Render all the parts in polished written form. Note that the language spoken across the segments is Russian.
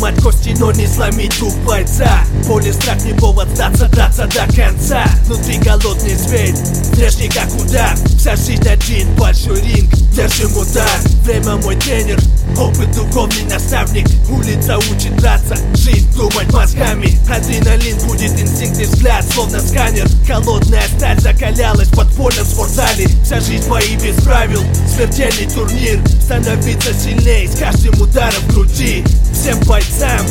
сломать кости, но не сломить дух бойца. Боль и страх не повод сдаться, драться до конца. Внутри голодный зверь, прежний как удар. Вся жизнь один большой ринг, держим удар. Время мой тренер, опыт духовный наставник. Улица учит драться, жизнь думать мозгами. Адреналин будет инстинкт и взгляд, словно сканер. Холодная сталь закалялась в подпольном спортзале. Вся жизнь бои без правил, смертельный турнир. Становиться сильней с каждым ударом в груди. Всем бойцам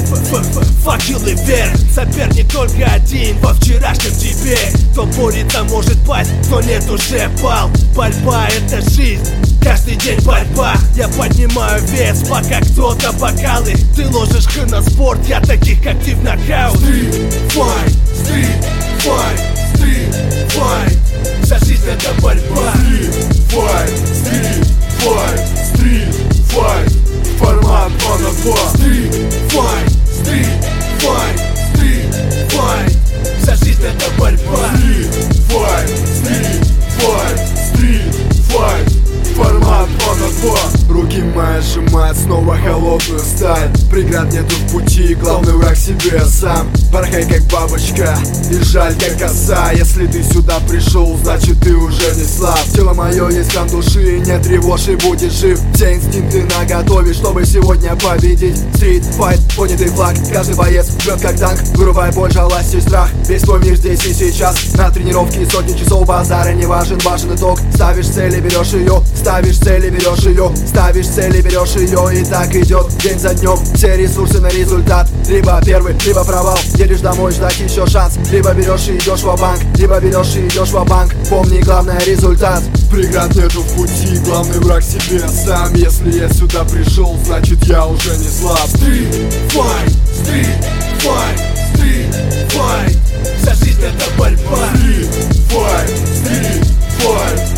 факелы вверх. Соперник только один во вчерашнем тебе. Кто борется, может пасть, кто нет, уже пал. Борьба — это жизнь, каждый день борьба. Я поднимаю вес, пока кто-то бокалы. Ты ложишь на спорт, я таких как ты в нокаут. Street fight, street fight, street fight. Вся жизнь — это борьба. Street fight, street fight, street fight. Формат 2 на 2. Street fight, street fight, street fight. Вся жизнь — это борьба. Street fight, street fight, street fight. Формат 2 на 2. Руки мои сжимают снова холодную сталь. Преград нету в пути, главный враг себе сам. Порхай как бабочка и жаль как коса. Если ты сюда пришел, значит ты уже не слаб. Тело мое есть храм души, не тревожь и будешь жив. Все инстинкты наготове, чтобы сегодня победить. Стрит файт, поднятый флаг, каждый боец бьет как танк. Грубая боль, жалость и страх, весь твой мир здесь и сейчас. На тренировке сотни часов базара не важен, важен итог. Ставишь цель и берешь ее, ставишь цель и берешь ее, ставишь цель и берешь ее. И так идет день за днем, все ресурсы на результат. Либо первый, либо провал, едешь домой ждать еще шанс. Либо берешь и идешь ва-банк, либо берешь и идешь ва-банк. Помни, главное результат. Преград нету в пути, главный враг себе сам. Если я сюда пришел, значит я уже не слаб. Street fight, street fight, street fight. Вся жизнь — это борьба. Street fight, street fight.